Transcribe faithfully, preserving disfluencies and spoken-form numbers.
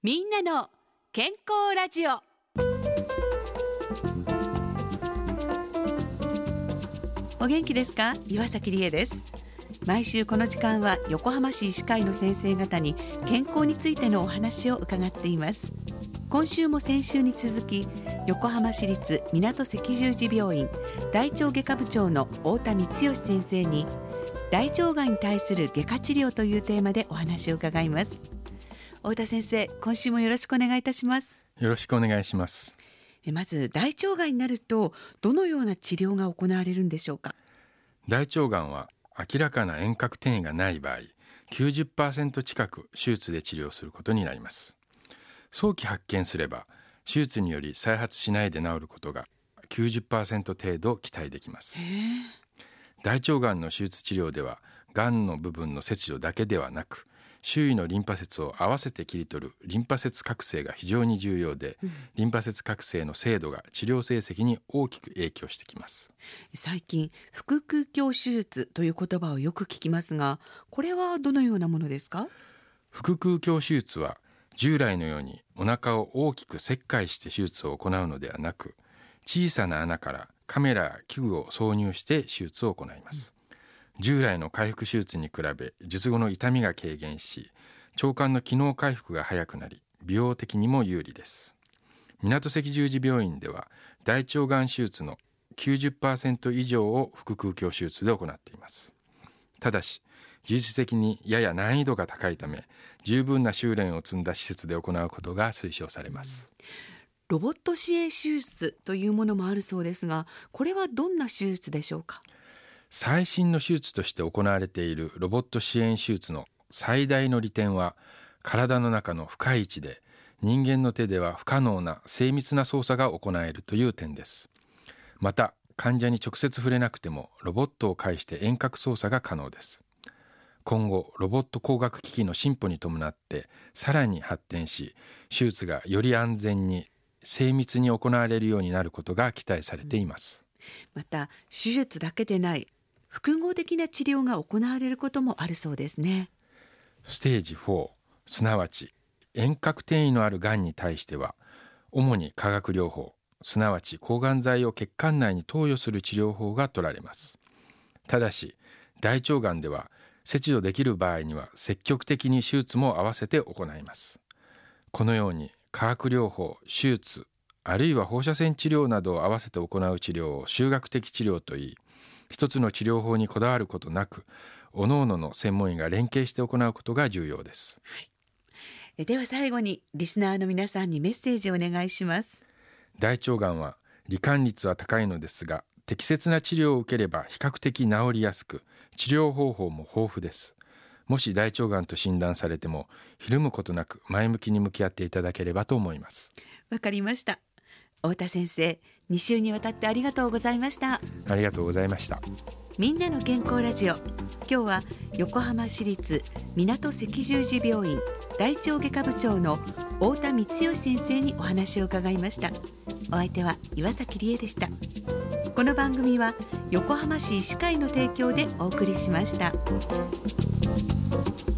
みんなの健康ラジオ。お元気ですか？岩崎理恵です。毎週この時間は横浜市医師会の先生方に健康についてのお話を伺っています。今週も先週に続き、横浜市立港赤十字病院大腸外科部長の太田光義先生に、大腸がんに対する外科治療というテーマでお話を伺います。太田先生、今週もよろしくお願いいたします。 よろしくお願いします。 えまず大腸がんになるとどのような治療が行われるんでしょうか？ 大腸がんは明らかな遠隔転移がない場合、きゅうじゅっパーセント 近く手術で治療することになります。早期発見すれば手術により再発しないで治ることが きゅうじゅっパーセント 程度期待できます。大腸がんの手術治療では、がんの部分の切除だけではなく、周囲のリンパ節を合わせて切り取るリンパ節郭清が非常に重要で、うん、リンパ節郭清の精度が治療成績に大きく影響してきます。 最近腹腔鏡手術という言葉をよく聞きますが、これはどのようなものですか？ 腹腔鏡手術は従来のようにお腹を大きく切開して手術を行うのではなく、小さな穴からカメラや器具を挿入して手術を行います。うん、従来の開腹手術に比べ術後の痛みが軽減し、腸管の機能回復が早くなり、美容的にも有利です。港赤十字病院では大腸がん手術の きゅうじゅっパーセント 以上を腹腔鏡手術で行っています。ただし技術的にやや難易度が高いため、十分な修練を積んだ施設で行うことが推奨されます。 ロボット支援手術というものもあるそうですが、これはどんな手術でしょうか？ 最新の手術として行われているロボット支援手術の最大の利点は、体の中の深い位置で人間の手では不可能な精密な操作が行えるという点です。また患者に直接触れなくてもロボットを介して遠隔操作が可能です。今後ロボット工学機器の進歩に伴ってさらに発展し、手術がより安全に精密に行われるようになることが期待されています。 また手術だけでない複合的な治療が行われることもあるそうですね。 ステージフォー、すなわち遠隔転移のあるがんに対しては、主に化学療法、すなわち抗がん剤を血管内に投与する治療法が取られます。ただし大腸がんでは切除できる場合には積極的に手術も合わせて行います。このように化学療法、手術、あるいは放射線治療などを合わせて行う治療を集学的治療といい、一つの治療法にこだわることなく、各々の専門医が連携して行うことが重要です。 はい、では最後にリスナーの皆さんにメッセージをお願いします。 大腸がんは罹患率は高いのですが、適切な治療を受ければ比較的治りやすく、治療方法も豊富です。もし大腸がんと診断されても、ひるむことなく前向きに向き合っていただければと思います。 わかりました。太田先生、に週にわたってありがとうございました。 ありがとうございました。 みんなの健康ラジオ。今日は横浜市立港赤十字病院大腸外科部長の太田光義先生にお話を伺いました。お相手は岩崎理恵でした。この番組は横浜市医師会の提供でお送りしました。